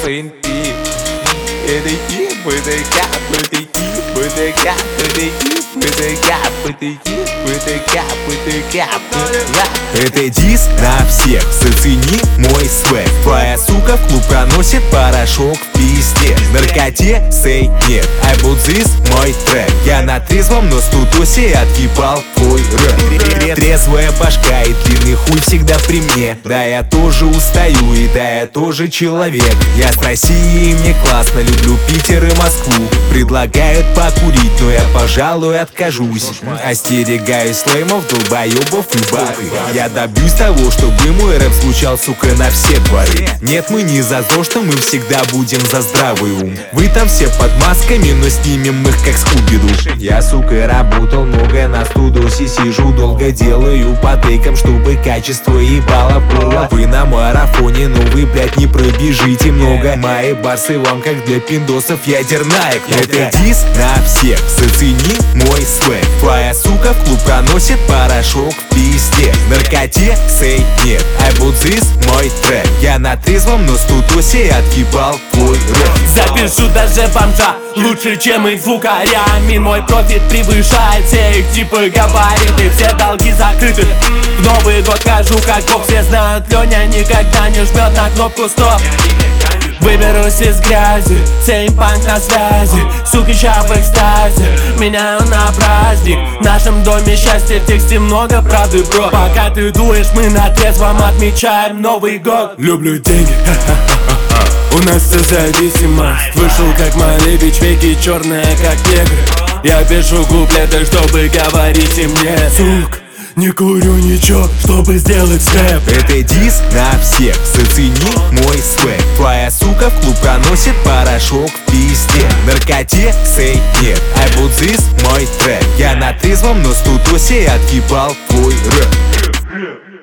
синти. Это дис на всех, зацени мой свэг. Твоя сука в клуб проносит порошок в пизде. Наркоте say нет, I bought this мой трек. Я на трезвом, но студосе отъебал твой рэп. Трезвая башка и длинный хуй всегда при мне. Да, я тоже устаю, и да, я тоже человек. Я с России, и мне классно, люблю Питер и Москву. Предлагают покурить, но я, пожалуй, откажусь. Остерегаюсь леймов, долбоебов и бабы. Я добьюсь того, чтобы мой рэп звучал, сука, на все дворы. Нет, мы не за то, что мы всегда будем за здравый ум. Вы там все под масками, но снимем их как Скуби-Ду. Я, сука, работал много на студосе, сижу долго, делаю по тейкам, чтобы качество ебало было. Вы на марафоне, но вы, блядь, не пробежите много. Мои барсы вам как для пиндосов ядерная кнопка. Это дис на всех, зацени мой свэг. Твоя сука в клуб проносит порошок в пизде. Наркоте say нет, I bought this мой трек. Я на трезвом, но студосе отъебал твой рэп. Запишу даже бомжа лучше, чем и звукаря. Мой профит превышает все их типы габариты. Все долги закрыты. В Новый год хожу как бог. Все знают, Леня никогда не жмет на кнопку стоп. Выберусь из грязи, сеймпанк на связи. Суки ща в экстазе, меняю на праздник. В нашем доме счастья, в тексте много правды, бро. Пока ты дуешь, мы на трезвом отмечаем Новый год. Люблю деньги, у нас все зависимость. Вышел как Малевич, веки черные как негры. Я пишу куплеты, чтобы говорить и мне. Сук, не курю ничего, чтобы сделать степ. Это дис на всех, зацени мой свэг. Твоя сука в клуб проносит порошок в пизде. Наркоте say нет, I bought this мой трек. Я на трезвом, но студосе отъебал твой рэп.